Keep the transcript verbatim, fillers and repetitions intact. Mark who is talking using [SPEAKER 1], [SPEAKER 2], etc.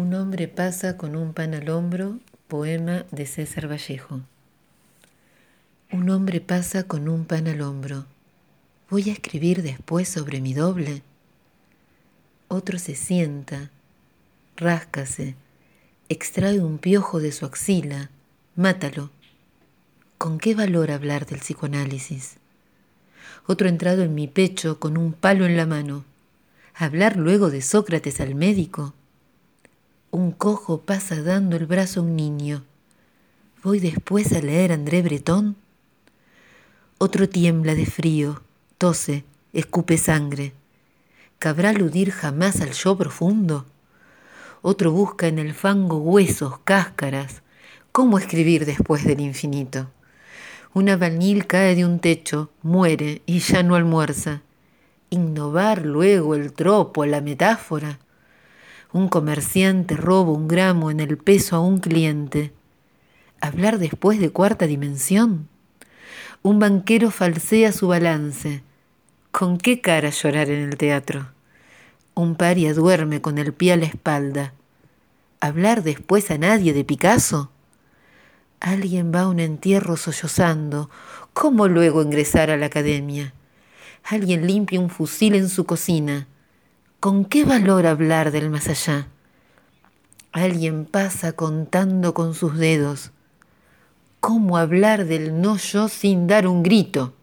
[SPEAKER 1] Un hombre pasa con un pan al hombro, poema de César Vallejo. Un hombre pasa con un pan al hombro. ¿Voy a escribir después sobre mi doble? Otro se sienta, ráscase, extrae un piojo de su axila, mátalo. ¿Con qué valor hablar del psicoanálisis? Otro entrado en mi pecho con un palo en la mano. ¿Hablar luego de Sócrates al médico? Un cojo pasa dando el brazo a un niño. ¿Voy después a leer André Breton? Otro tiembla de frío, tose, escupe sangre. ¿Cabrá aludir jamás al yo profundo? Otro busca en el fango huesos, cáscaras. ¿Cómo escribir después del infinito? Un albañil cae de un techo, muere y ya no almuerza. ¿Innovar luego el tropo, la metáfora? Un comerciante roba un gramo en el peso a un cliente. ¿Hablar después de cuarta dimensión? Un banquero falsea su balance. ¿Con qué cara llorar en el teatro? Un paria duerme con el pie a la espalda. ¿Hablar después a nadie de Picasso? Alguien va a un entierro sollozando. ¿Cómo luego ingresar a la academia? Alguien limpia un fusil en su cocina. ¿Con qué valor hablar del más allá? Alguien pasa contando con sus dedos. ¿Cómo hablar del no yo sin dar un grito?